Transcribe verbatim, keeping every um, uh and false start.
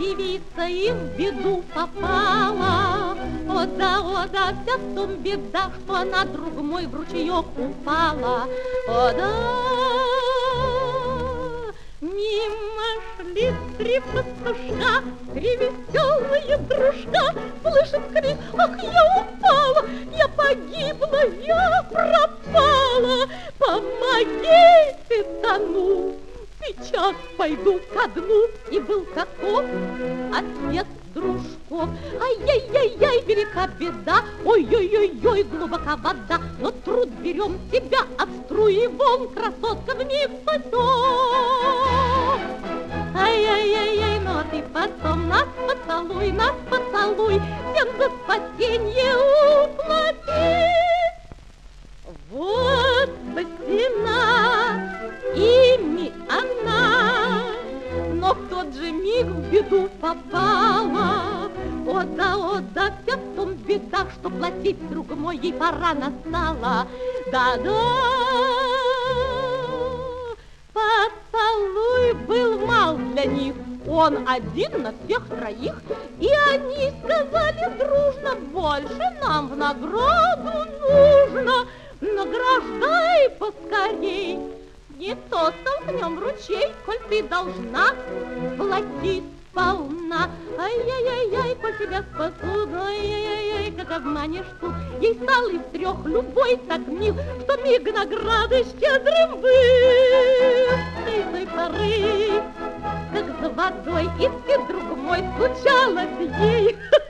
девица и в беду попала. О да, о да, вся в том беда, что она, друг мой, в ручеек упала. О да, мимо шли три пастушка, три веселые дружка. Слышит крик: ах, я упала, я погибла, я пропала. Помогите, тону, сейчас пойду ко дну. И был таков отец дружков. Ай-яй-яй-яй, велика беда, ой-ой-ой-ой, глубока вода. Но труд берем себя от струи волн, красотка вмиг спасет. Ай-яй-яй-яй, ну а ты потом нас поцелуй, нас поцелуй, всем за спасенье уплати. Вот спасена ими она, но в тот же миг в беду попала. О да, о да, вся в том беда, что платить, друг мой, ей пора настала. Да-да, поцелуй был мал для них, он один на всех троих. И они сказали дружно: больше нам в награду нужно. Награждай поскорей, не то столкнем в ручей, коль ты должна платить сполна. Ай-яй-яй-яй, коль тебя спасу, ай-яй-яй-яй, как обманешь тут. Ей стал из трех любой так мил, что миг награды щедрым был. И с той поры, как за водой, и ты, друг мой, случалось ей